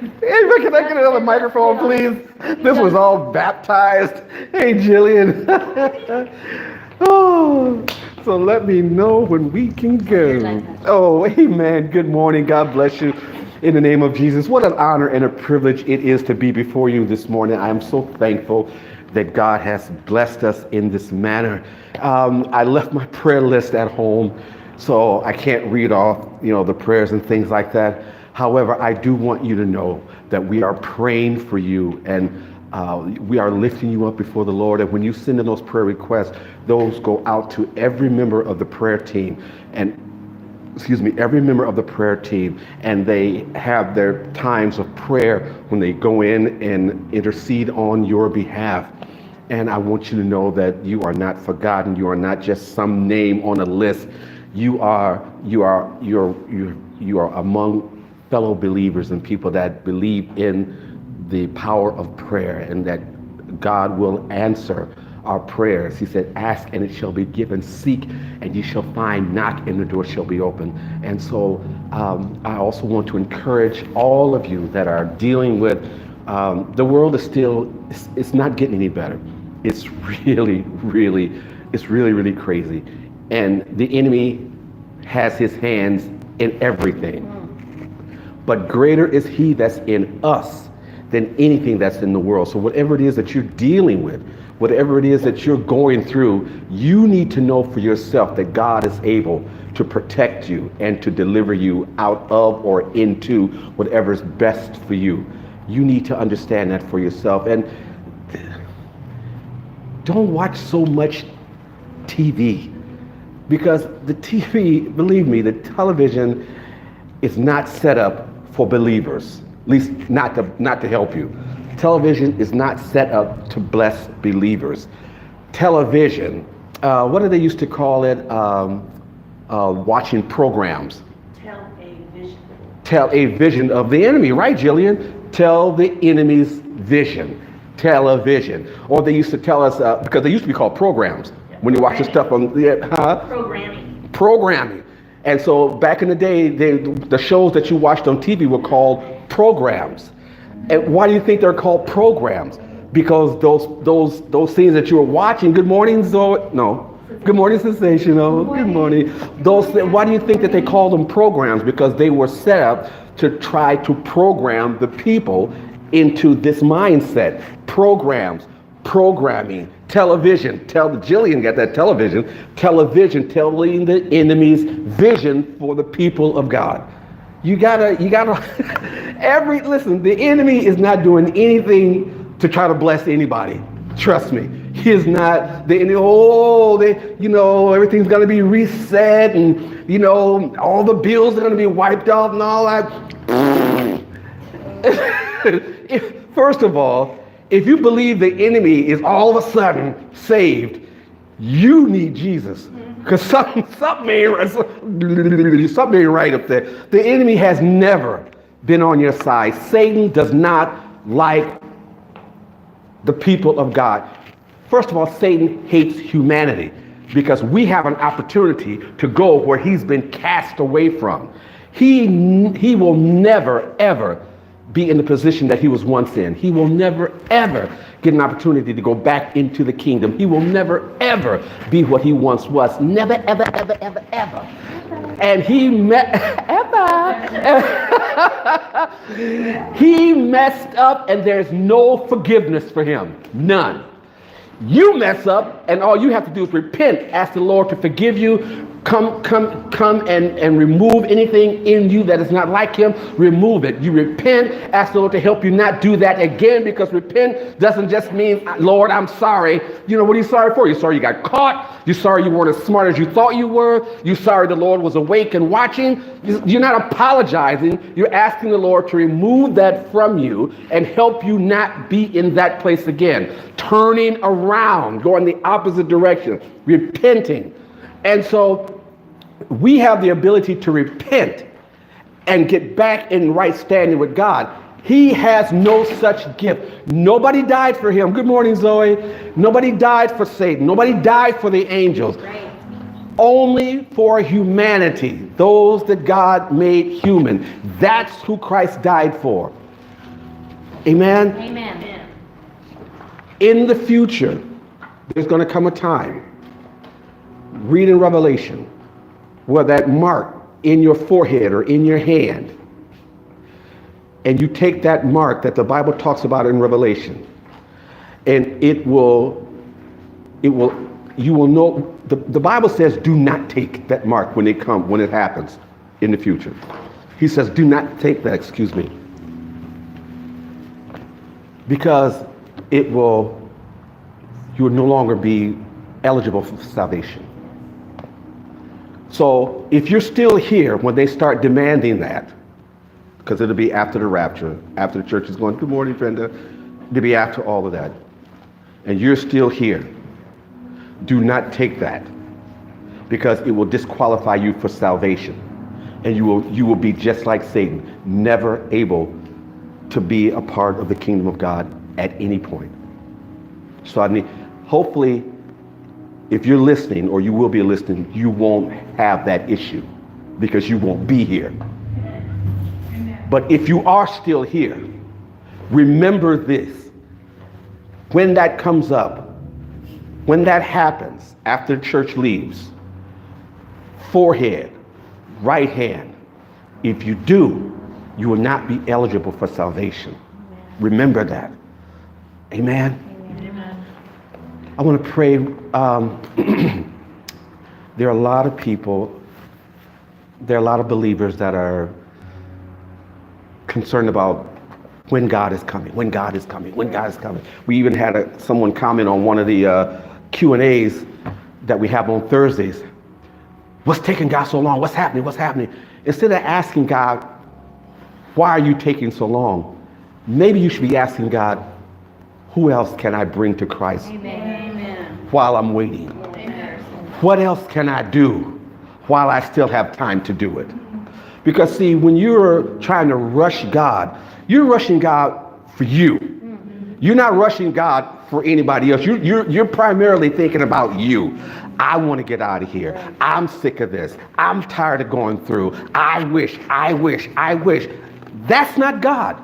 can I get another microphone, please? This was all baptized. Hey, Jillian. Oh, so let me know when we can go. Oh, amen. Good morning. God bless you. In the name of Jesus, what an honor and a privilege it is to be before you this morning. I am so thankful that God has blessed us in this manner. I left my prayer list at home, so I can't read off, the prayers and things like that. However, I do want you to know that we are praying for you, and we are lifting you up before the Lord. And when you send in those prayer requests, those go out to every member of the prayer team, and every member of the prayer team, and they have their times of prayer when they go in and intercede on your behalf. And I want you to know that you are not forgotten. You are not just some name on a list. You are among fellow believers and people that believe in the power of prayer, and that God will answer our prayers. He said, ask and it shall be given, seek and you shall find, knock and the door shall be open. And so I also want to encourage all of you that are dealing with, the world is still, it's not getting any better. It's really crazy. And the enemy has his hands in everything. But greater is he that's in us than anything that's in the world. So whatever it is that you're dealing with, whatever it is that you're going through, you need to know for yourself that God is able to protect you and to deliver you out of or into whatever is best for you. You need to understand that for yourself. And don't watch so much TV, because the TV, believe me, the television is not set up for believers, at least not to help you. Television is not set up to bless believers. Television, what do they used to call it? Watching programs. Tell a vision of the enemy, right, Jillian? Tell the enemy's vision. Television. Or they used to tell us, because they used to be called programs, when you watch the stuff on, Programming. And so back in the day, the shows that you watched on TV were called programs. And why do you think they're called programs? Because those things that you were watching, good morning, Zoe, no, good morning, Sensational, good morning. Why do you think that they call them programs? Because they were set up to try to program the people into this mindset. Programs, programming, television. Jillian got that television. Television telling the enemy's vision for the people of God. You gotta, listen, the enemy is not doing anything to try to bless anybody. Trust me. He is not, everything's gonna be reset, and, all the bills are gonna be wiped out and all that. First of all, if you believe the enemy is all of a sudden saved, you need Jesus. Because something ain't right up there. The enemy has never been on your side. Satan does not like the people of God. First of all, Satan hates humanity, because we have an opportunity to go where he's been cast away from. He will never, ever be in the position that he was once in. He will never, ever get an opportunity to go back into the kingdom. He will never, ever be what he once was. Never, ever, ever, ever, ever. And he messed up, and there's no forgiveness for him. None. You mess up, and all you have to do is repent. Ask the Lord to forgive you. Come and remove anything in you that is not like him. Remove it. You repent. Ask the Lord to help you not do that again, because repent doesn't just mean, Lord, I'm sorry. What are you sorry for? You're sorry you got caught. You're sorry you weren't as smart as you thought you were. You're sorry the Lord was awake and watching. You're not apologizing. You're asking the Lord to remove that from you and help you not be in that place again. Turning around, going the opposite direction, repenting. And so we have the ability to repent and get back in right standing with God. He has no such gift. Nobody died for him. Good morning, Zoe. Nobody died for Satan. Nobody died for the angels. Right. Only for humanity, those that God made human. That's who Christ died for. Amen? Amen. In the future, there's going to come a time, read in Revelation, where that mark in your forehead or in your hand, and you take that mark that the Bible talks about in Revelation, and you will know, the Bible says do not take that mark when it happens in the future. He says do not take that, excuse me, because you will no longer be eligible for salvation. So if you're still here when they start demanding that, because it'll be after the rapture, after the church is going, good morning, Brenda, it'll be after all of that, and you're still here, do not take that, because it will disqualify you for salvation, and you will be just like Satan, never able to be a part of the kingdom of God at any point. So hopefully, if you're listening, or you will be listening, you won't have that issue because you won't be here. Amen. But if you are still here, remember this. When that comes up, when that happens, after church leaves, forehead, right hand, if you do, you will not be eligible for salvation. Amen. Remember that. Amen. I want to pray. There are a lot of people, there are a lot of believers that are concerned about when God is coming, when God is coming, when God is coming. We even had someone comment on one of the Q&As that we have on Thursdays. What's taking God so long? What's happening? What's happening? Instead of asking God, why are you taking so long? Maybe you should be asking God, who else can I bring to Christ? Amen. While I'm waiting? Amen. What else can I do while I still have time to do it? Because see, when you're trying to rush God, you're rushing God for you. You're not rushing God for anybody else. You're primarily thinking about you. I want to get out of here. I'm sick of this. I'm tired of going through. I wish. That's not God.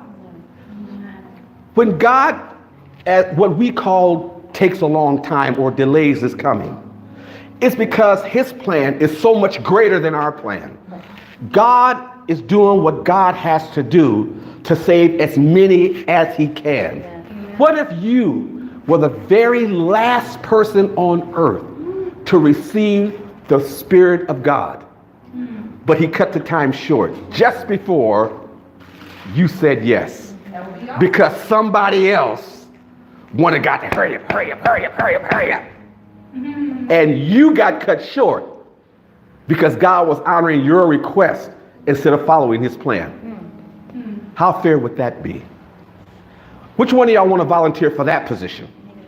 When God, at what we call takes a long time or delays is coming, it's because his plan is so much greater than our plan. God is doing what God has to do to save as many as he can. What if you were the very last person on earth to receive the Spirit of God, but he cut the time short just before you said yes, because somebody else wanted God to hurry up. And you got cut short because God was honoring your request instead of following his plan. How fair would that be? Which one of y'all want to volunteer for that position?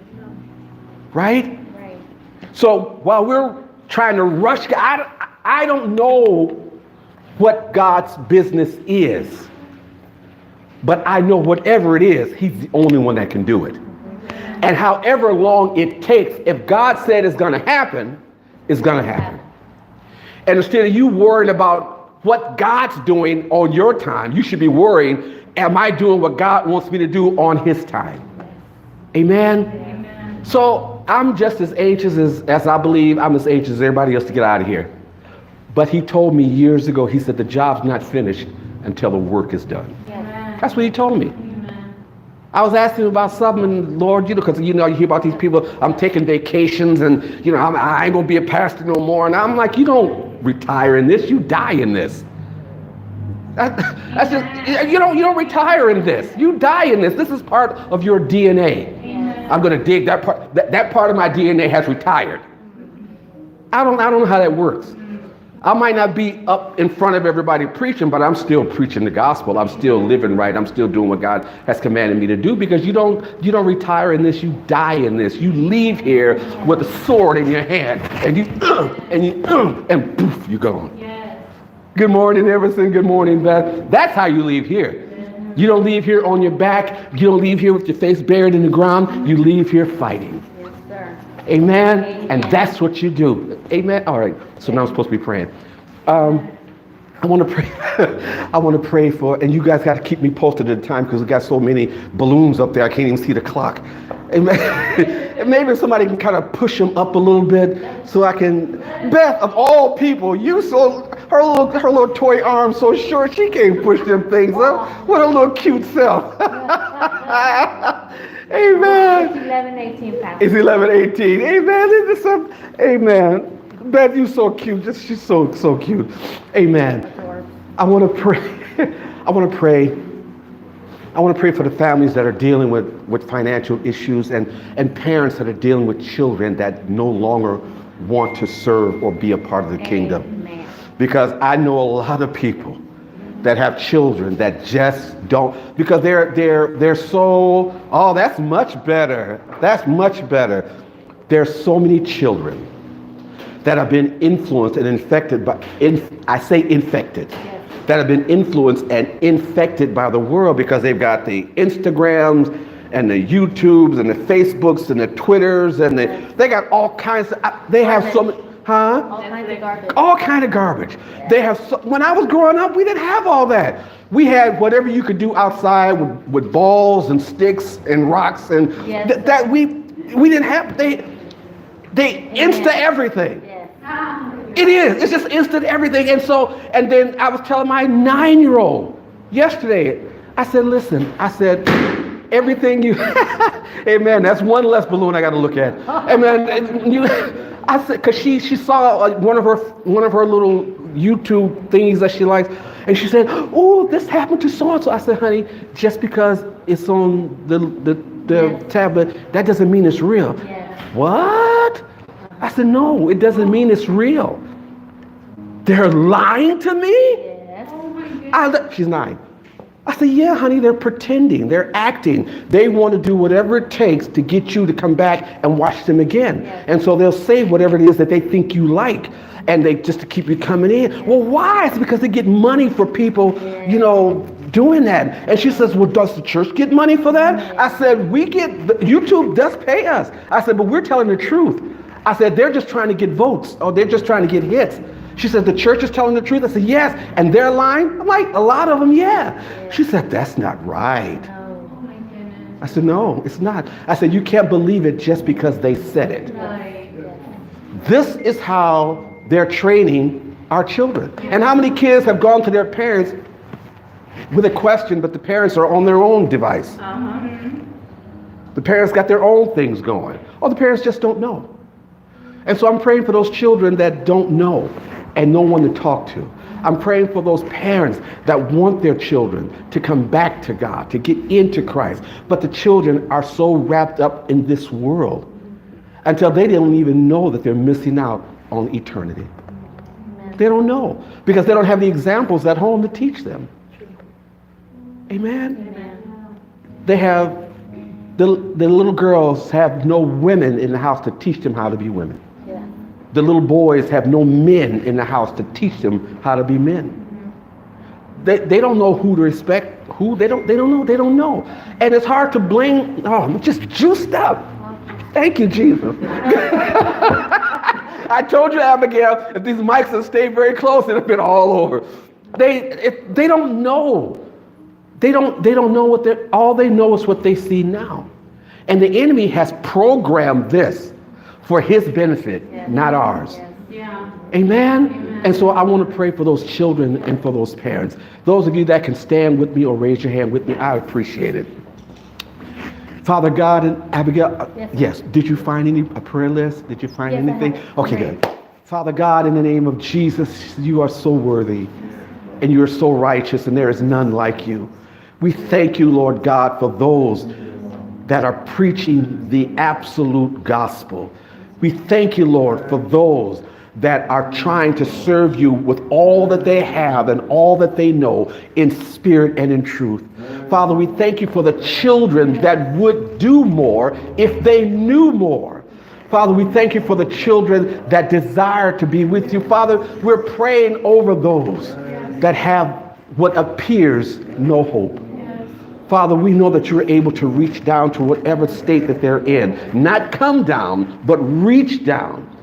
Right? So while we're trying to rush God, I don't know what God's business is, but I know whatever it is, he's the only one that can do it. And however long it takes, if God said it's going to happen, it's going to happen. And instead of you worrying about what God's doing on your time, you should be worrying, am I doing what God wants me to do on his time? Amen? Amen. So I'm just as anxious as I believe I'm as anxious as everybody else to get out of here. But he told me years ago, he said the job's not finished until the work is done. Yes. That's what he told me. I was asking about something, and Lord, because you hear about these people, I'm taking vacations, and I ain't gonna be a pastor no more. And I'm like, you don't retire in this, you die in this. That's just, you don't retire in this, you die in this. This is part of your DNA. I'm gonna dig that part. That part of my DNA has retired. I don't know how that works. I might not be up in front of everybody preaching, but I'm still preaching the gospel. I'm still living right. I'm still doing what God has commanded me to do, because you don't retire in this, you die in this. You leave here with a sword in your hand, and poof, you're gone. Yes. Good morning, Everson. Good morning, Beth. That's how you leave here. You don't leave here on your back. You don't leave here with your face buried in the ground. You leave here fighting. Yes, sir. Amen. And that's what you do. Amen. All right. So now I'm supposed to be praying. I want to pray. I want to pray for, and you guys got to keep me posted at the time because we got so many balloons up there. I can't even see the clock. And maybe somebody can kind of push them up a little bit so I can. Beth, of all people, her little toy arm so short she can't push them things up. What a little cute self. Amen. It's 11, 18 pounds. It's 11, 18. Amen. Amen. Beth, you so cute. She's so cute. Amen. I want to pray. I want to pray for the families that are dealing with financial issues and parents that are dealing with children that no longer want to serve or be a part of the kingdom. Amen. Because I know a lot of people that have children that just don't, because they're so, oh, that's much better. That's much better. There's so many children that have been influenced and infected by, I say infected, yes, that have been influenced and infected by the world because they've got the Instagrams and the YouTubes and the Facebooks and the Twitters and they got all kinds of, they have so many, all kinds of garbage. All kind of garbage. Yeah. They have, when I was growing up, we didn't have all that. We had whatever you could do outside with balls and sticks and rocks and yes, that we didn't have, they insta everything. Yes. It is. It's just instant everything. And then I was telling my 9-year-old yesterday, I said, listen, everything you, amen, that's one less balloon I got to look at. Amen. I said, because she saw one of her little YouTube things that she likes, and she said, oh, this happened to so-and-so. I said, honey, just because it's on the tablet, that doesn't mean it's real. Yes. What? I said, no, it doesn't mean it's real. They're lying to me? Yes. Oh my goodness. She's 9. I said, yeah, honey, they're pretending. They're acting. They want to do whatever it takes to get you to come back and watch them again. Yes. And so they'll say whatever it is that they think you like. And they just to keep you coming in. Well, why? It's because they get money for people, doing that. And she says, well, does the church get money for that? I said, YouTube does pay us. I said, but we're telling the truth. I said, they're just trying to get votes, or they're just trying to get hits. She said, the church is telling the truth. I said, yes. And they're lying? I'm like, a lot of them, yeah. She said, that's not right. No. Oh my goodness. I said, no, it's not. I said, you can't believe it just because they said it. Right. This is how they're training our children. And how many kids have gone to their parents with a question, but the parents are on their own device? The parents got their own things going. Or the parents just don't know. And so I'm praying for those children that don't know and no one to talk to. I'm praying for those parents that want their children to come back to God, to get into Christ. But the children are so wrapped up in this world until they don't even know that they're missing out on eternity. Amen. They don't know because they don't have the examples at home to teach them. Amen? Amen. They have, the little girls have no women in the house to teach them how to be women. Yeah. The little boys have no men in the house to teach them how to be men. They don't know who to respect, who they don't know. And it's hard to blame, I'm just juiced up. Thank you, Jesus. I told you, Abigail, if these mics had stayed very close, it'd have been all over. They don't know. They don't know what all they know is what they see now. And the enemy has programmed this for his benefit, Yes. not ours. Yes. Yeah. Amen? Amen. And so I want to pray for those children and for those parents. Those of you that can stand with me or raise your hand with me, I appreciate it. Father God and Abigail, yes, did you find a prayer list? Did you find Yes, I anything? have. Okay, good. Father God, in the name of Jesus, you are so worthy and you are so righteous and there is none like you. We thank you, Lord God, for those that are preaching the absolute gospel. We thank you, Lord, for those that are trying to serve you with all that they have and all that they know in spirit and in truth. Father, we thank you for the children that would do more if they knew more. Father, we thank you for the children that desire to be with you. Father, we're praying over those that have what appears no hope. Father, we know that you're able to reach down to whatever state that they're in. Not come down, but reach down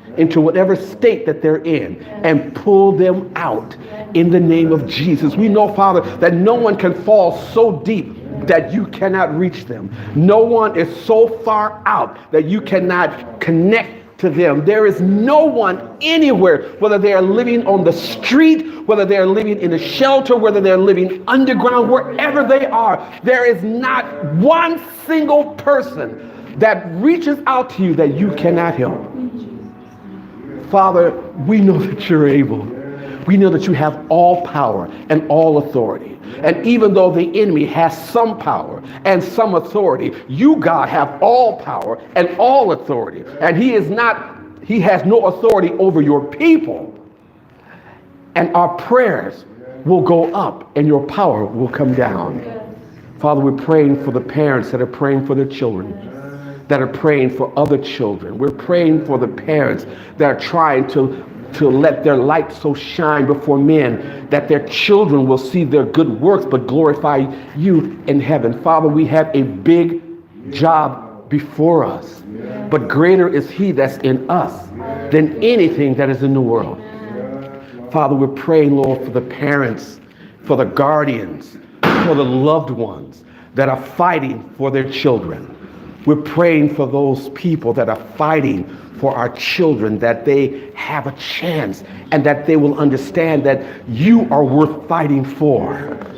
into whatever state that they're in and pull them out in the name of Jesus. We know, Father, that no one can fall so deep that you cannot reach them. No one is so far out that you cannot connect to them. There is no one anywhere, whether they are living on the street, whether they are living in a shelter, whether they're living underground, wherever they are, there is not one single person that reaches out to you that you cannot help. Father, we know that you're able. We know that you have all power and all authority. And even though the enemy has some power and some authority, you, God, have all power and all authority. And he has no authority over your people. And our prayers will go up and your power will come down. Father, we're praying for the parents that are praying for their children, that are praying for other children. We're praying for the parents that are trying to let their light so shine before men that their children will see their good works but glorify you in heaven. Father, we have a big job before us, but greater is he that's in us than anything that is in the world. Father, we're praying, Lord, for the parents, for the guardians, for the loved ones that are fighting for their children. We're praying for those people that are fighting for our children, that they have a chance and that they will understand that you are worth fighting for.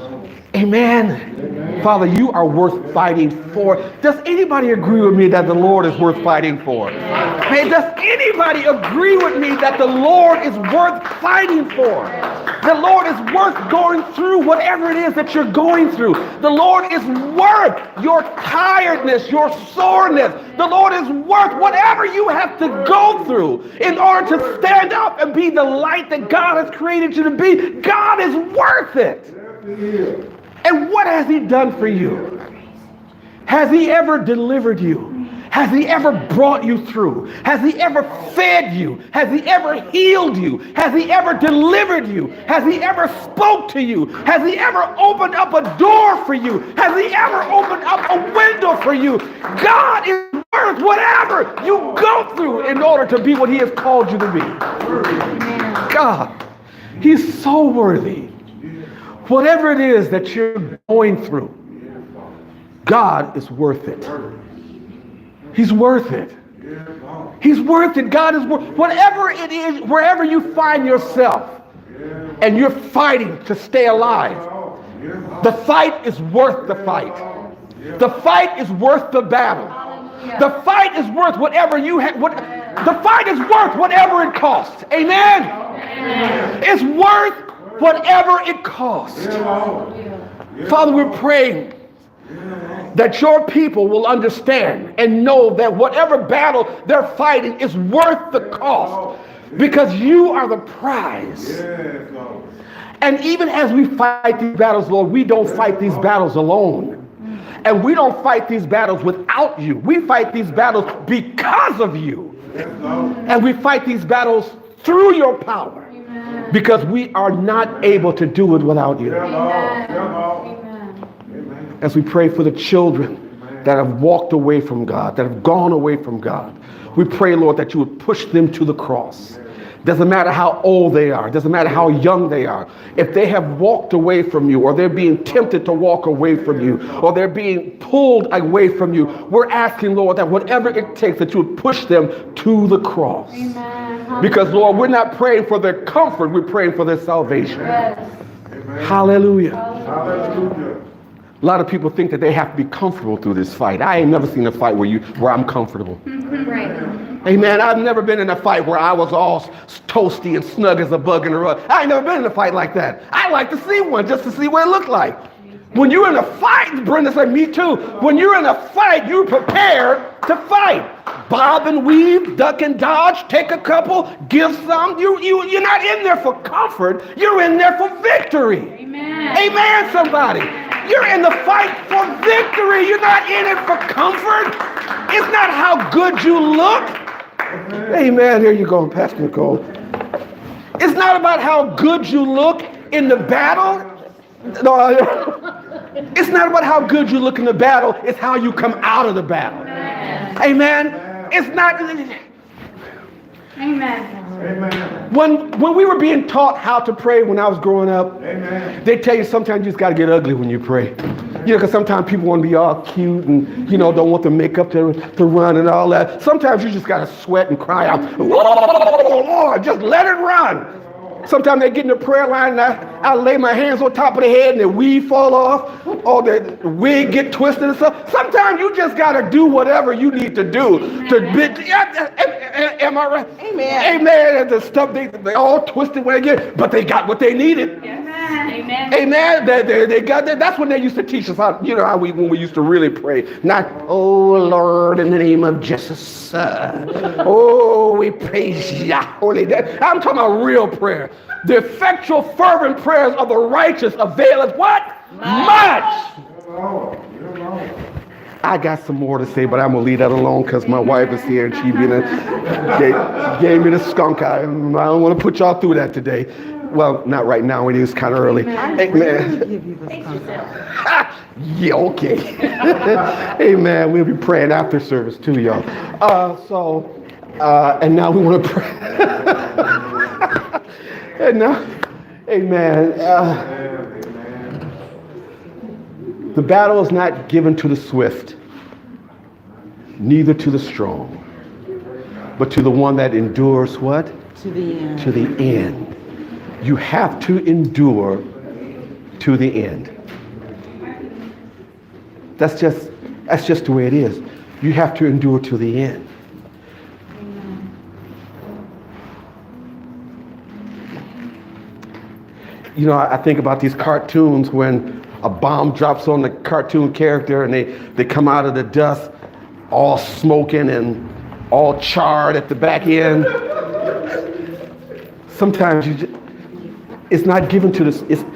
Amen. Father, you are worth fighting for. Does anybody agree with me that the Lord is worth fighting for? Man, does anybody agree with me that the Lord is worth fighting for? The Lord is worth going through whatever it is that you're going through. The Lord is worth your tiredness, your soreness. The Lord is worth whatever you have to go through in order to stand up and be the light that God has created you to be. God is worth it. And what has he done for you? Has he ever delivered you? Has he ever brought you through? Has he ever fed you? Has he ever healed you? Has he ever delivered you? Has he ever spoke to you? Has he ever opened up a door for you? Has he ever opened up a window for you? God is worth whatever you go through in order to be what he has called you to be. God, he's so worthy. Whatever it is that you're going through, God is worth it. He's worth it. He's worth it. God is worth whatever it is, wherever you find yourself and you're fighting to stay alive. The fight is worth the fight. The fight is worth the battle. The fight is worth whatever you have. The fight is worth whatever it costs. Amen. It's worth whatever it costs. Father, we're praying that your people will understand and know that whatever battle they're fighting is worth the cost, because you are the prize. And even as we fight these battles, Lord, we don't fight these battles alone. And we don't fight these battles without you. We fight these battles because of you. And we fight these battles through your power, because we are not able to do it without you. As we pray for the children that have walked away from God, that have gone away from God, we pray, Lord, that you would push them to the cross. Doesn't matter how old they are. Doesn't matter how young they are. If they have walked away from you, or they're being tempted to walk away from you, or they're being pulled away from you, we're asking, Lord, that whatever it takes, that you would push them to the cross. Amen. Because, Lord, we're not praying for their comfort. We're praying for their salvation. Yes. Hallelujah. Hallelujah. A lot of people think that they have to be comfortable through this fight. I ain't never seen a fight where I'm comfortable. Right. Amen. I've never been in a fight where I was all toasty and snug as a bug in a rug. I ain't never been in a fight like that. I like to see one just to see what it looked like. When you're in a fight, Brenda said, me too. When you're in a fight, you prepare to fight. Bob and weave, duck and dodge, take a couple, give some. You're not in there for comfort. You're in there for victory. Amen. Amen, somebody. You're in the fight for victory. You're not in it for comfort. It's not how good you look. Amen. Here you go, Pastor Nicole. It's not about how good you look in the battle. No, it's not about how good you look in the battle. It's how you come out of the battle. Amen. It's not. Amen. When we were being taught how to pray when I was growing up, they tell you sometimes you just got to get ugly when you pray. You know, because sometimes people want to be all cute and, you know, don't want the makeup to run and all that. Sometimes you just got to sweat and cry out, Lord, just let it run. Sometimes they get in the prayer line and I lay my hands on top of the head and the weave fall off or the wig get twisted and stuff. Sometimes you just got to do whatever you need to do. Am I right? Amen. Amen. And the stuff, they all twisted when they get, but they got what they needed. Amen. Amen. They got that. That's when they used to teach us how, you know, when we used to really pray. Not, oh Lord, in the name of Jesus. Oh, we praise Yah. Holy day. I'm talking about real prayer. The effectual, fervent prayers of the righteous availeth what? Much. I got some more to say, but I'm gonna leave that alone because my wife is here and she gave me the skunk eye. I don't want to put y'all through that today. Well, not right now. It is kind of early. Amen. Yeah, okay. Amen. We'll be praying after service too, y'all. And now we want to pray. And now, amen. The battle is not given to the swift, neither to the strong, but to the one that endures what? To the end. To the end. You have to endure to the end. That's just the way it is. You have to endure to the end. You know, I think about these cartoons when a bomb drops on the cartoon character and they come out of the dust all smoking and all charred at the back end. Sometimes it's not given to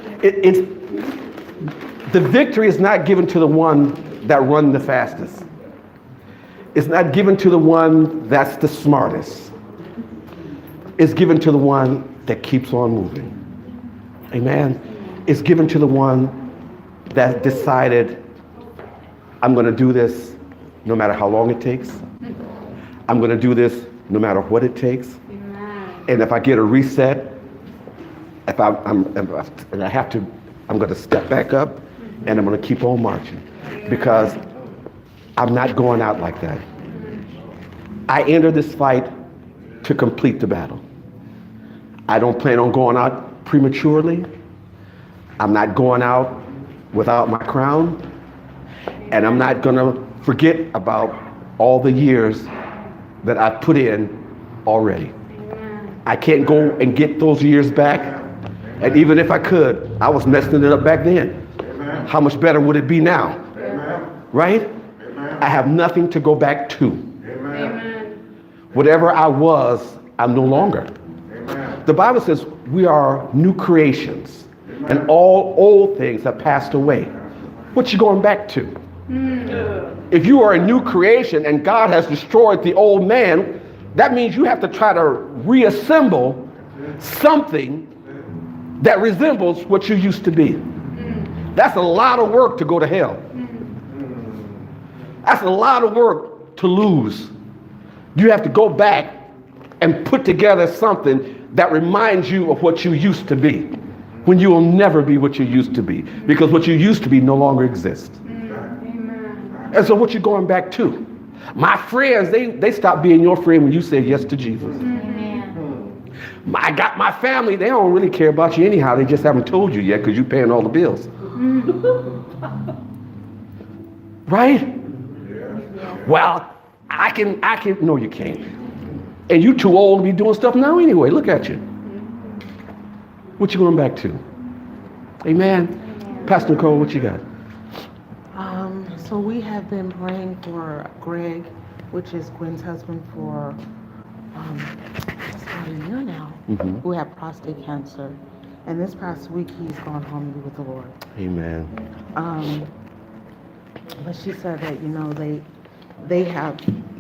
the victory is not given to the one that run the fastest. It's not given to the one that's the smartest. It's given to the one that keeps on moving. Amen. It's given to the one that decided, I'm going to do this no matter how long it takes. I'm going to do this no matter what it takes. And if I get a reset, I'm going to step back up and I'm going to keep on marching because I'm not going out like that. I enter this fight to complete the battle. I don't plan on going out prematurely. I'm not going out without my crown. And I'm not going to forget about all the years that I've put in already. I can't go and get those years back. And even if I could, I was messing it up back then. Amen. How much better would it be now? Amen. Right? Amen. I have nothing to go back to. Amen. Whatever I was, I'm no longer. Amen. The Bible says we are new creations. Amen. And all old things have passed away. What you going back to? If you are a new creation and God has destroyed the old man, that means you have to try to reassemble something that resembles what you used to be. That's a lot of work to go to hell. That's a lot of work to lose. You have to go back and put together something that reminds you of what you used to be, when you will never be what you used to be, because what you used to be no longer exists. And so what you going back to? My friends, they stopped being your friend when you said yes to Jesus. I got my family, they don't really care about you anyhow. They just haven't told you yet because you're paying all the bills. Right? Well, I can, no you can't. And you too old to be doing stuff now anyway. Look at you. What you going back to? Amen. Pastor Nicole, what you got? So we have been praying for Greg, which is Gwen's husband, for about a year now, who had prostate cancer. And this past week, he's gone home to be with the Lord. Amen. But she said that, you know, they have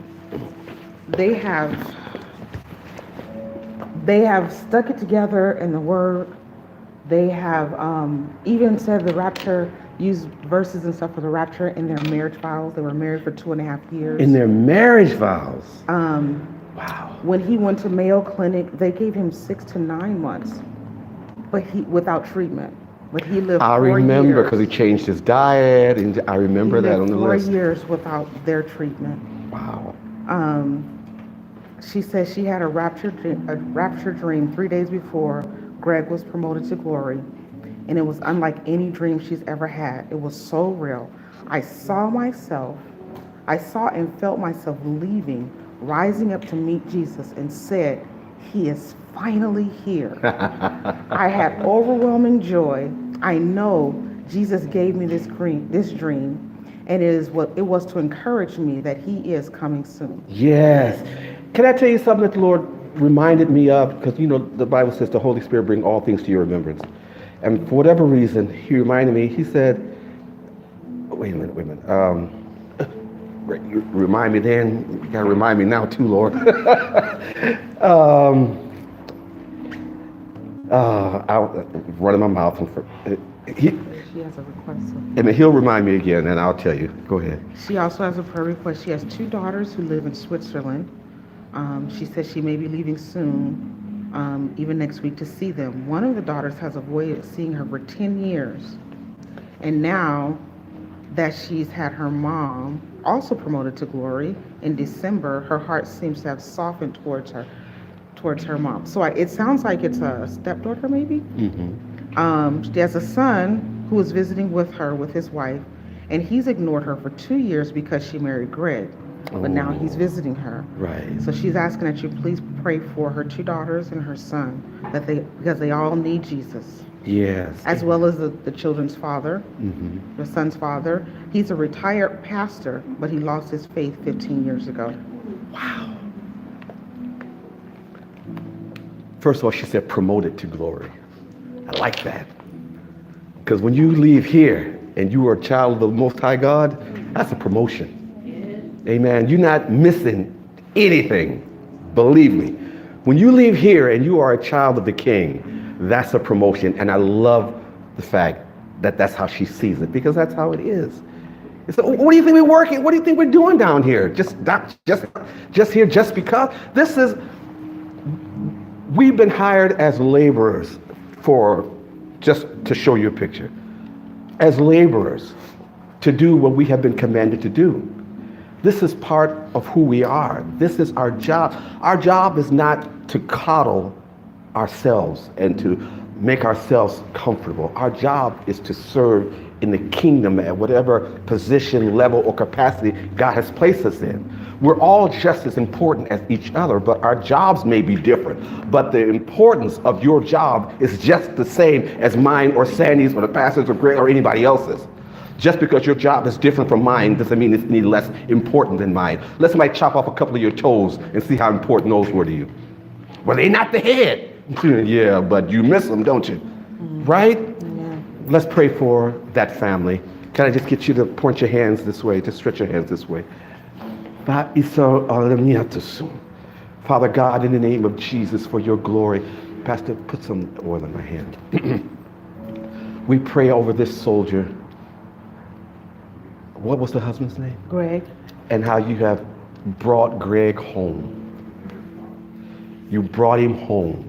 stuck it together in the Word. They have even said the rapture, used verses and stuff for the rapture in their marriage vows. They were married for 2.5 years. In their marriage vows? Wow. When he went to Mayo Clinic, they gave him 6 to 9 months, but he without treatment. But he lived I 4 remember years. because he changed his diet, and I remember He that on lived the 4 list. years without their treatment. Wow. She says she had a rapture dream 3 days before Greg was promoted to glory, and it was unlike any dream she's ever had. It was so real. I saw and felt myself leaving, rising up to meet Jesus, and said, "He is finally here." I had overwhelming joy. I know Jesus gave me this dream, and it was to encourage me that he is coming soon. Yes. Can I tell you something that the Lord reminded me of? Because you know the Bible says the Holy Spirit bring all things to your remembrance. And for whatever reason, he reminded me, he said, wait a minute. You remind me then, you gotta remind me now too, Lord. I'll run in my mouth. She has a request. And he'll remind me again, and I'll tell you. Go ahead. She also has a prayer request. She has 2 daughters who live in Switzerland. She says she may be leaving soon, even next week, to see them. One of the daughters has avoided seeing her for 10 years. And now that she's had her mom also promoted to glory in December, her heart seems to have softened towards her mom. So it sounds like it's a stepdaughter, maybe? She has a son who is visiting with her with his wife, and he's ignored her for 2 years because she married Greg. But now he's visiting her. Right. So she's asking that you please pray for her 2 daughters and her son, because they all need Jesus, Yes. as well as the children's father, the son's father. He's a retired pastor, but he lost his faith 15 years ago. Wow. First of all, she said promoted to glory. I like that. Because when you leave here and you are a child of the Most High God, that's a promotion. Amen. You're not missing anything. Believe me. When you leave here and you are a child of the King, that's a promotion. And I love the fact that that's how she sees it, because that's how it is. So what do you think we're working? What do you think we're doing down here? Just here just because? We've been hired as laborers just to show you a picture. As laborers to do what we have been commanded to do. This is part of who we are. This is our job. Our job is not to coddle ourselves and to make ourselves comfortable. Our job is to serve in the kingdom at whatever position, level, or capacity God has placed us in. We're all just as important as each other, but our jobs may be different. But the importance of your job is just the same as mine or Sandy's or the pastor's or Greg or anybody else's. Just because your job is different from mine doesn't mean it's any less important than mine. Let somebody chop off a couple of your toes and see how important those were to you. Well, they're not the head. Yeah, but you miss them, don't you? Right? Yeah. Let's pray for that family. Can I just get you to point your hands this way? Just stretch your hands this way. Father God, in the name of Jesus, for your glory. Pastor, put some oil in my hand. We pray over this soldier. What was the husband's name? Greg. And how you have brought Greg home. You brought him home.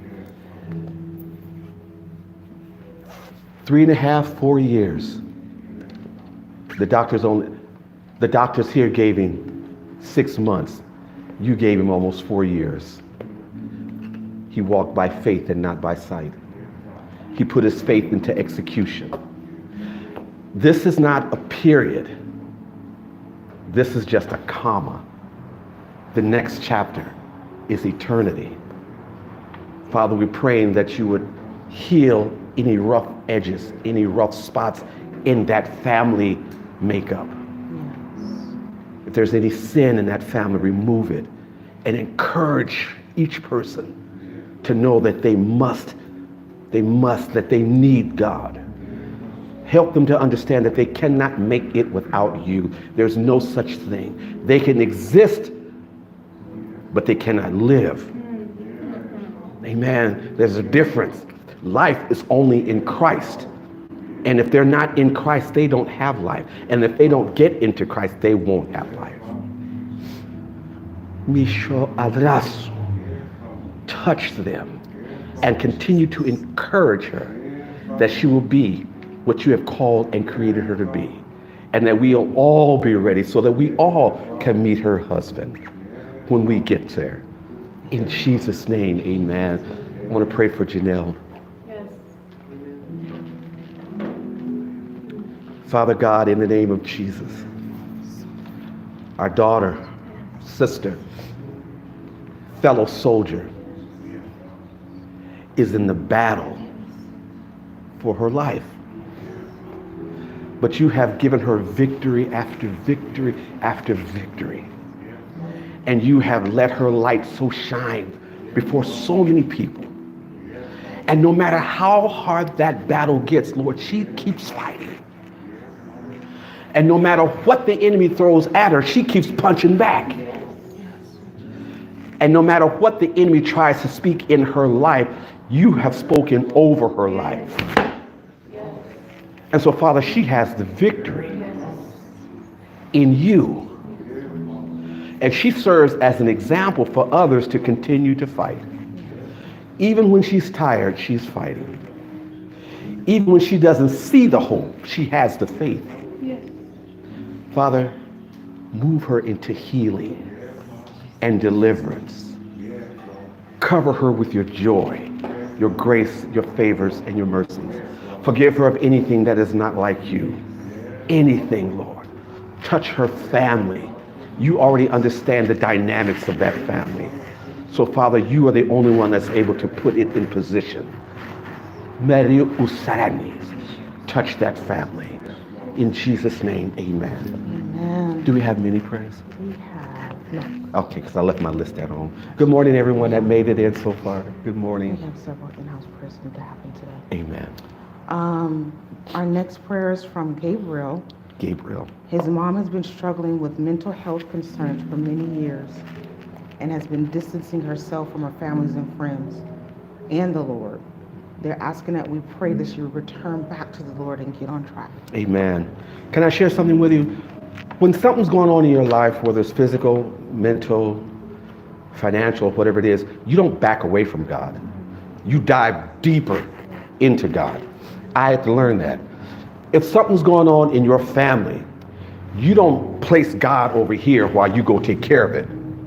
3.5, 4 years. The doctors here gave him 6 months. You gave him almost 4 years. He walked by faith and not by sight. He put his faith into execution. This is not a period. This is just a comma. The next chapter is eternity. Father, we're praying that you would heal any rough edges, any rough spots in that family makeup. If there's any sin in that family, remove it and encourage each person to know that they need God. Help them to understand that they cannot make it without you. There's no such thing. They can exist, but they cannot live. Amen. There's a difference. Life is only in Christ. And if they're not in Christ, they don't have life. And if they don't get into Christ, they won't have life. Misho abrazo. Touch them and continue to encourage her that she will be what you have called and created her to be. And that we'll all be ready so that we all can meet her husband when we get there. In Jesus' name, amen. I want to pray for Janelle. Yes. Father God, in the name of Jesus, our daughter, sister, fellow soldier is in the battle for her life. But you have given her victory after victory after victory. And you have let her light so shine before so many people. And no matter how hard that battle gets, Lord, she keeps fighting. And no matter what the enemy throws at her, she keeps punching back. And no matter what the enemy tries to speak in her life, you have spoken over her life. And so, Father, she has the victory in you. And she serves as an example for others to continue to fight. Even when she's tired, she's fighting. Even when she doesn't see the hope, she has the faith. Father, move her into healing and deliverance. Cover her with your joy, your grace, your favors, and your mercies. Forgive her of anything that is not like you. Anything, Lord. Touch her family. You already understand the dynamics of that family. So, Father, you are the only one that's able to put it in position. Maria Usani, touch that family. In Jesus' name, amen. Amen. Do we have many prayers? We have, no, Okay, because I left my list at home. Good morning, everyone that made it in so far. Good we morning. have several in-house prayers that need to happen today. Amen. Our next prayer is from Gabriel. Gabriel. His mom has been struggling with mental health concerns for many years and has been distancing herself from her families and friends and the Lord. They're asking that we pray that she will return back to the Lord and get on track. Amen. Can I share something with you? When something's going on in your life, whether it's physical, mental, financial, whatever it is, you don't back away from God. You dive deeper into God. I had to learn that. If something's going on in your family, you don't place God over here while you go take care of it.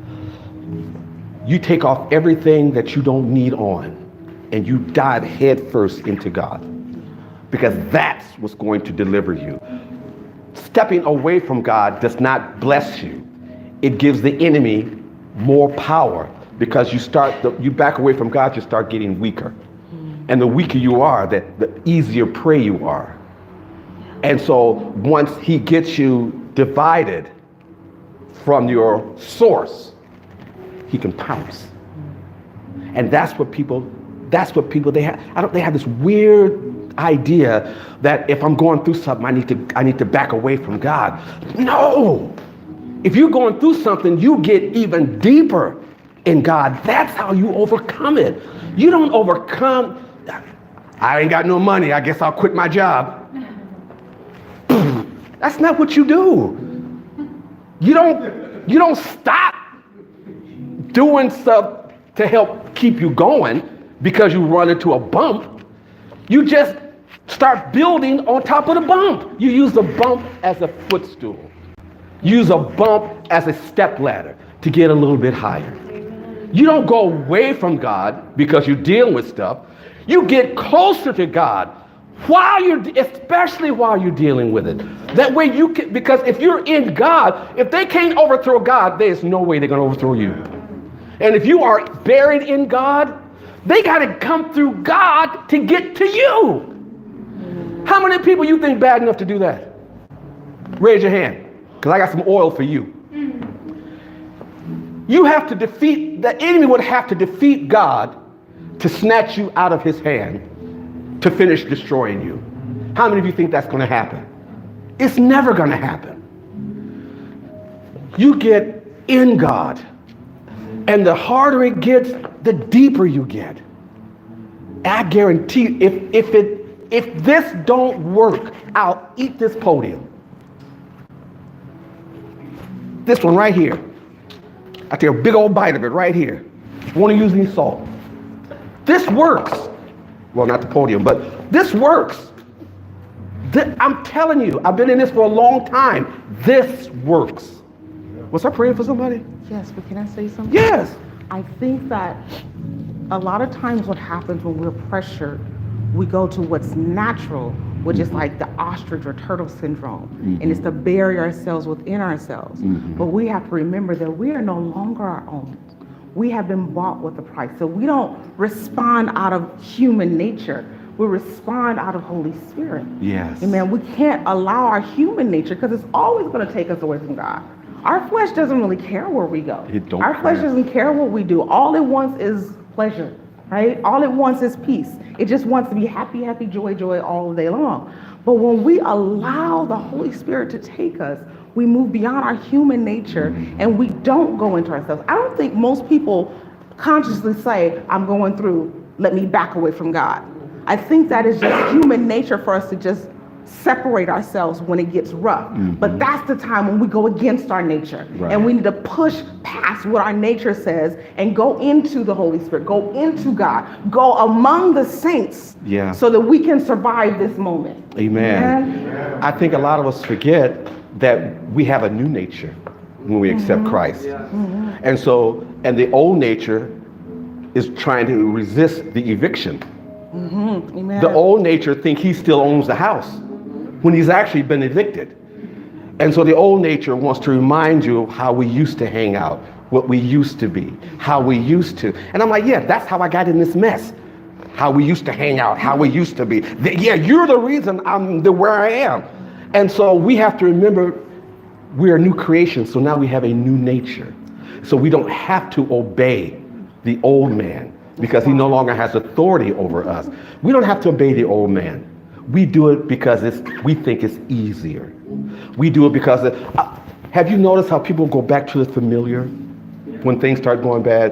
You take off everything that you don't need on and you dive head first into God, because that's what's going to deliver you. Stepping away from God does not bless you. It gives the enemy more power, because you back away from God, you start getting weaker. And the weaker you are, the easier prey you are. And so once he gets you divided from your source, he can pounce. And that's what people they have. They have this weird idea that if I'm going through something, I need to back away from God. No. If you're going through something, you get even deeper in God. That's how you overcome it. You don't overcome, I ain't got no money, I guess I'll quit my job. That's not what you do. You don't stop doing stuff to help keep you going because you run into a bump. You just start building on top of the bump. You use the bump as a footstool. Use a bump as a step ladder to get a little bit higher. You don't go away from God because you're dealing with stuff. You get closer to God especially while you're dealing with it. That way you can, because if you're in God, if they can't overthrow God, there's no way they're going to overthrow you. And if you are buried in God, they got to come through God to get to you. How many people you think bad enough to do that? Raise your hand, because I got some oil for you. You have to defeat, the enemy would have to defeat God to snatch you out of his hand to finish destroying you. How many of you think that's going to happen? It's never going to happen. You get in God, and the harder it gets, the deeper you get. I guarantee if this don't work, I'll eat this podium. This one right here. I take a big old bite of it right here. Won't use any salt. This works. Well, not the podium, but this works. I'm telling you, I've been in this for a long time. This works. Was I praying for somebody? Yes, but can I say something? Yes. I think that a lot of times what happens when we're pressured, we go to what's natural, which is like the ostrich or turtle syndrome. And it's to bury ourselves within ourselves. But we have to remember that we are no longer our own. We have been bought with a price. So we don't respond out of human nature. We respond out of Holy Spirit. Yes. Amen. We can't allow our human nature, because it's always going to take us away from God. Our flesh doesn't really care where we go. Our flesh doesn't care what we do. All it wants is pleasure, right? All it wants is peace. It just wants to be happy, happy, joy, joy all day long. But when we allow the Holy Spirit to take us, we move beyond our human nature and we don't go into ourselves. I don't think most people consciously say, I'm going through, let me back away from God. I think that is just human nature for us to just separate ourselves when it gets rough. But that's the time when we go against our nature. Right. And we need to push past what our nature says and go into the Holy Spirit, go into God, go among the saints, so that we can survive this moment. Amen. I think a lot of us forget that we have a new nature when we accept Christ. And so, and the old nature is trying to resist the eviction. Amen. The old nature think he still owns the house when he's actually been evicted. And so the old nature wants to remind you of how we used to hang out, what we used to be, how we used to. And I'm like, yeah, that's how I got in this mess. How we used to hang out, how we used to be. Yeah, you're the reason I'm where I am. And so we have to remember we're a new creation, so now we have a new nature. So we don't have to obey the old man because he no longer has authority over us. We don't have to obey the old man. We do it because we think it's easier. We do it because, have you noticed how people go back to the familiar when things start going bad?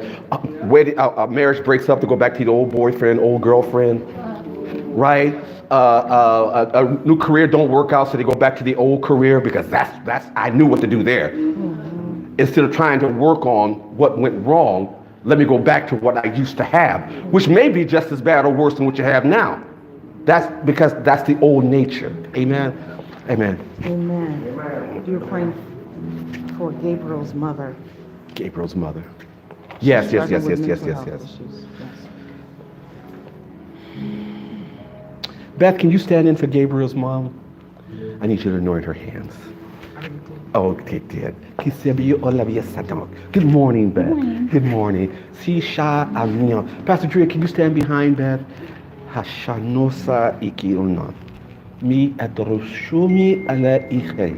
Marriage breaks up, to go back to the old boyfriend, old girlfriend, right? A new career don't work out, so they go back to the old career because that's I knew what to do there. Instead of trying to work on what went wrong, let me go back to what I used to have, which may be just as bad or worse than what you have now. That's because that's the old nature. Amen. Amen. Amen. You're praying for Gabriel's mother. Gabriel's mother. Yes. Struggling with mental health issues. Beth, can you stand in for Gabriel's mom? I need you to anoint her hands. Oh, okay, dear. Good morning, Beth. Good morning. Pastor Drea, can you stand behind Beth? Hashanosa ikilna. Mi adroshumi ala ikhe.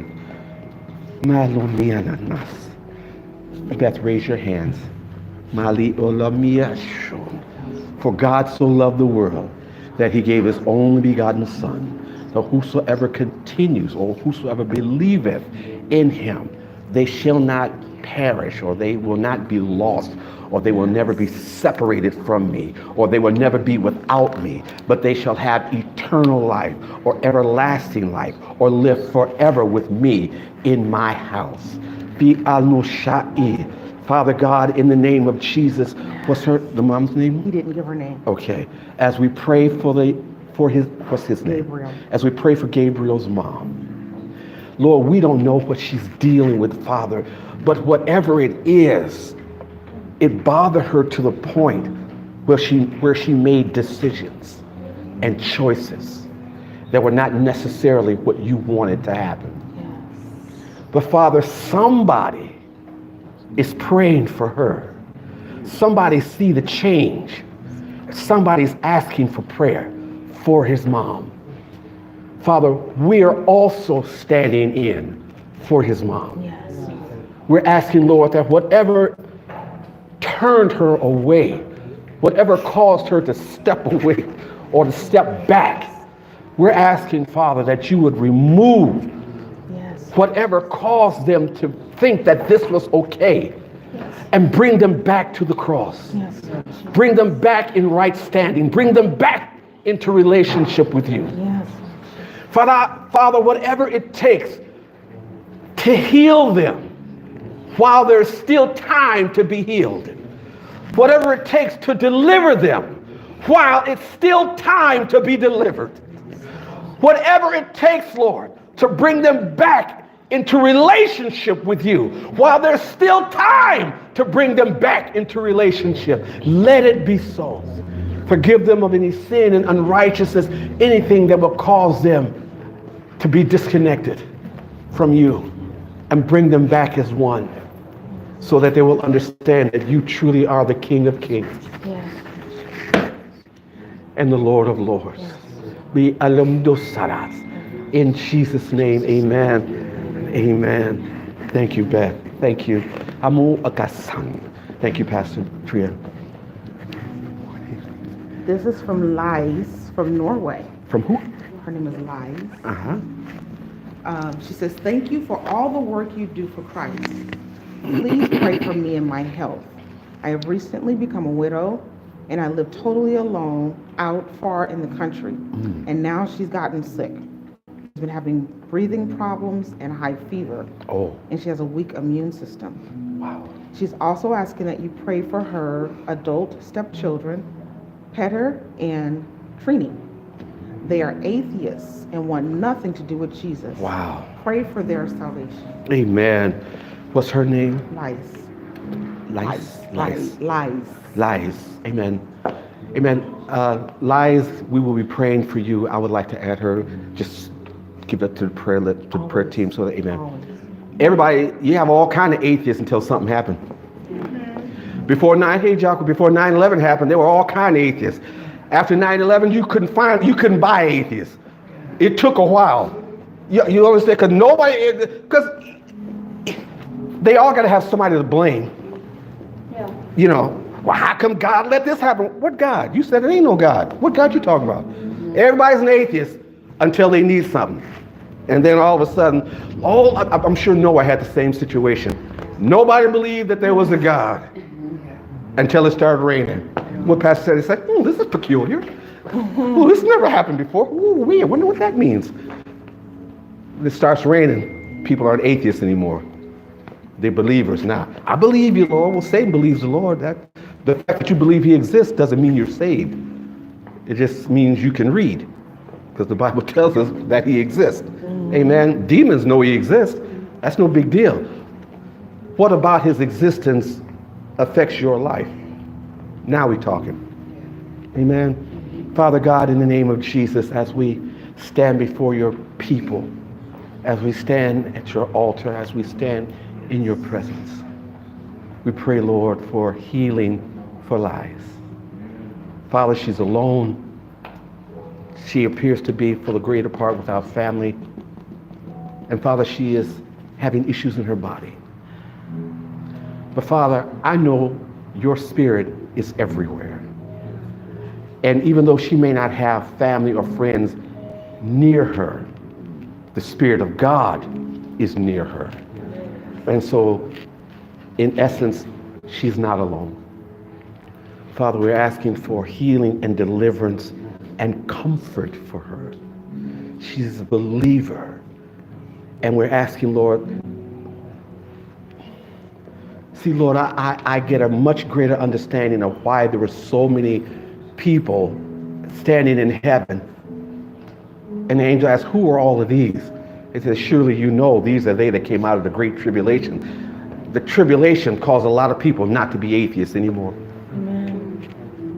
Malumiana nas. Beth, raise your hands. Mali olamia shon. For God so loved the world that he gave his only begotten Son, that whosoever continues or whosoever believeth in him, they shall not perish, or they will not be lost, or they will never be separated from me, or they will never be without me, but they shall have eternal life or everlasting life, or live forever with me in my house. Bi al-Nushai. Father God, in the name of Jesus, what's the mom's name? He didn't give her name. Okay. As we pray what's his name? Gabriel. As we pray for Gabriel's mom. Lord, we don't know what she's dealing with, Father, but whatever it is, it bothered her to the point where she made decisions and choices that were not necessarily what you wanted to happen. Yes. But Father, somebody is praying for her. Somebody see the change. Somebody's asking for prayer for his mom. Father, we are also standing in for his mom. Yes. We're asking, Lord, that whatever turned her away, whatever caused her to step away or to step back, we're asking, Father, that you would remove whatever caused them to think that this was okay, and bring them back to the cross. Yes. Bring them back in right standing. Bring them back into relationship with you. Yes. Father, whatever it takes to heal them, while there's still time to be healed. Whatever it takes to deliver them while it's still time to be delivered. Whatever it takes, Lord, to bring them back into relationship with you while there's still time to bring them back into relationship. Let it be so. Forgive them of any sin and unrighteousness, anything that will cause them to be disconnected from you, and bring them back as one, so that they will understand that you truly are the King of Kings and the Lord of Lords. Be alamdosaras. In Jesus' name, amen. Amen. Thank you, Beth. Thank you. Amu akasan. Thank you, Pastor Tria. This is from Lies from Norway. From who? Her name is Lies. Uh-huh. She says, thank you for all the work you do for Christ. Please pray for me and my health. I have recently become a widow, and I live totally alone out far in the country. And now she's gotten sick. She's been having breathing problems and high fever. Oh. And she has a weak immune system. Wow. She's also asking that you pray for her adult stepchildren, Petter and Trini. They are atheists and want nothing to do with Jesus. Wow. Pray for their salvation. Amen. What's her name? Lies. Lies. Lies. Amen. Amen. Lies, we will be praying for you. I would like to add her. Just give that to the prayer team. So that, amen. Everybody, you have all kind of atheists until something happened. Before 9/11 happened, there were all kind of atheists. After 9/11, you couldn't buy atheists. It took a while. You understand? Because they all got to have somebody to blame. Yeah. You know, well, how come God let this happen? What God? You said it ain't no God. What God you talking about? Everybody's an atheist until they need something. And then all of a sudden, I'm sure Noah had the same situation. Nobody believed that there was a God until it started raining. What Pastor said, he said, this is peculiar. This never happened before. Weird. I wonder what that means. It starts raining. People aren't atheists anymore. They're believers now. I believe you, Lord. Well, Satan believes the Lord. The fact that you believe he exists doesn't mean you're saved. It just means you can read, because the Bible tells us that he exists. Amen. Demons know he exists. That's no big deal. What about his existence affects your life? Now we're talking. Amen. Father God, in the name of Jesus, as we stand before your people, as we stand at your altar, as we stand in your presence, we pray, Lord, for healing for Lies. Father, she's alone. She appears to be, for the greater part, without family. And Father, she is having issues in her body. But Father, I know your spirit is everywhere. And even though she may not have family or friends near her, the Spirit of God is near her. And so, in essence, she's not alone. Father, we're asking for healing and deliverance and comfort for her. She's a believer. And we're asking, Lord, see, Lord, I get a much greater understanding of why there were so many people standing in heaven. And the angel asked, who are all of these? He said, surely you know these are they that came out of the great tribulation. The tribulation caused a lot of people not to be atheists anymore. Amen.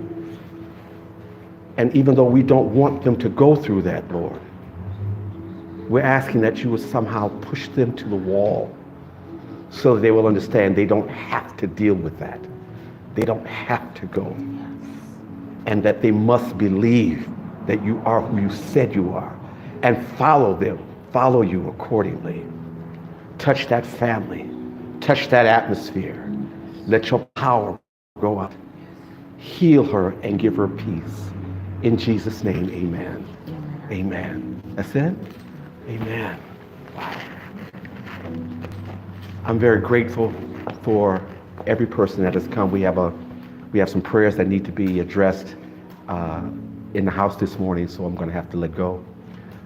And even though we don't want them to go through that, Lord, we're asking that you would somehow push them to the wall so that they will understand they don't have to deal with that. They don't have to go. And that they must believe that you are who you said you are, and follow you accordingly. Touch that family, touch that atmosphere. Let your power go up. Heal her and give her peace. In Jesus' name, amen. Amen. That's it? Amen. Wow. I'm very grateful for every person that has come. We have some prayers that need to be addressed in the house this morning, so I'm going to have to let go.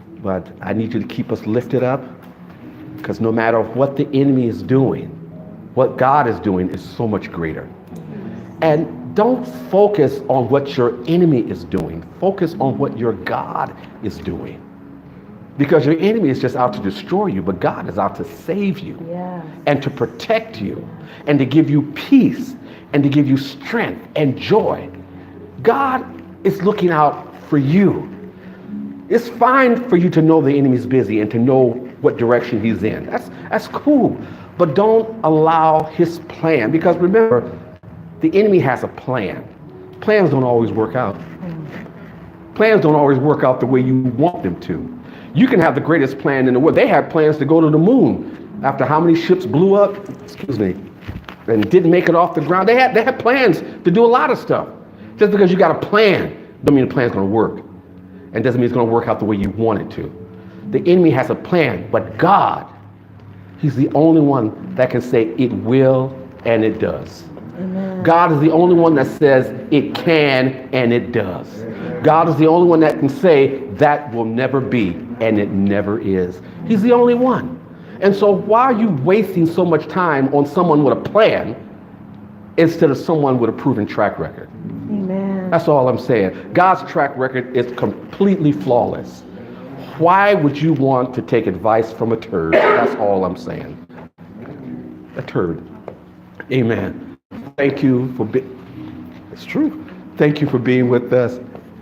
But I need you to keep us lifted up, because no matter what the enemy is doing, What God is doing is so much greater. And don't focus on what your enemy is doing. Focus on what your God is doing. Because your enemy is just out to destroy you, but God is out to save you Yes. and to protect you and to give you peace and to give you strength and joy. God is looking out for you. It's fine for you to know the enemy's busy and to know what direction he's in. That's cool. But don't allow his plan, because remember, the enemy has a plan. Plans don't always work out. Plans don't always work out the way you want them to. You can have the greatest plan in the world. They had plans to go to the moon after how many ships blew up, and didn't make it off the ground. They had plans to do a lot of stuff. Just because you got a plan, doesn't mean the plan's gonna work. And doesn't mean it's gonna work out the way you want it to. The enemy has a plan, but God, he's the only one that can say it will and it does. Amen. God is the only one that says it can and it does. God is the only one that can say that will never be and it never is. He's the only one. And so why are you wasting so much time on someone with a plan instead of someone with a proven track record? Amen. That's all I'm saying. God's track record is completely flawless. Why would you want to take advice from a turd? That's all I'm saying. A turd. Amen. Thank you for being, it's true. Thank you for being with us.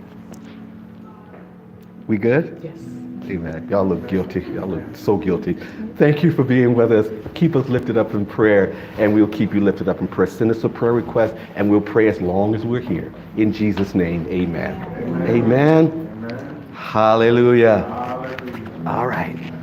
We good? Yes. Amen. Y'all look guilty. Y'all look so guilty. Thank you for being with us. Keep us lifted up in prayer, and we'll keep you lifted up in prayer. Send us a prayer request, and we'll pray as long as we're here. In Jesus' name, amen. Amen. Hallelujah. All right.